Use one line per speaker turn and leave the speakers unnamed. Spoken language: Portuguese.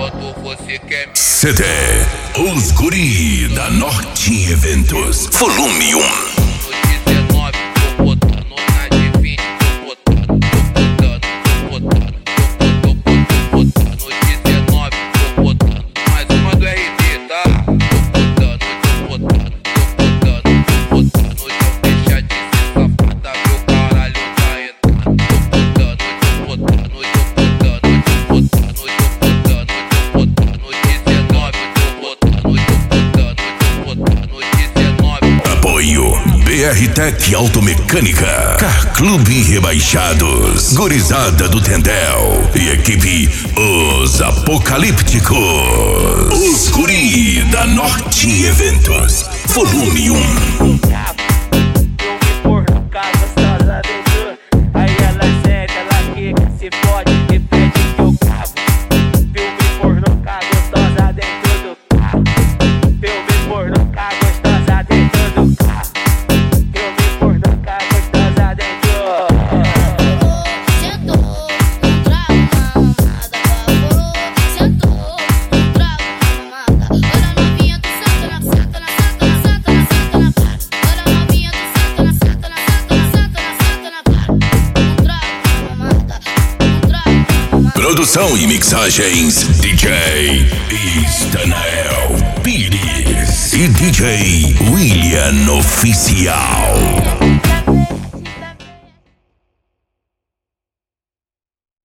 quando você quer me...
CD, os guri da Norte Eventos, volume 1. BR-Tech Automecânica, Car Clube Rebaixados, Gurizada do Tendel e equipe Os Apocalípticos. Os guri da Norte Eventos, volume 1. Produção e mixagens DJ Estanael Pires e DJ William Oficial.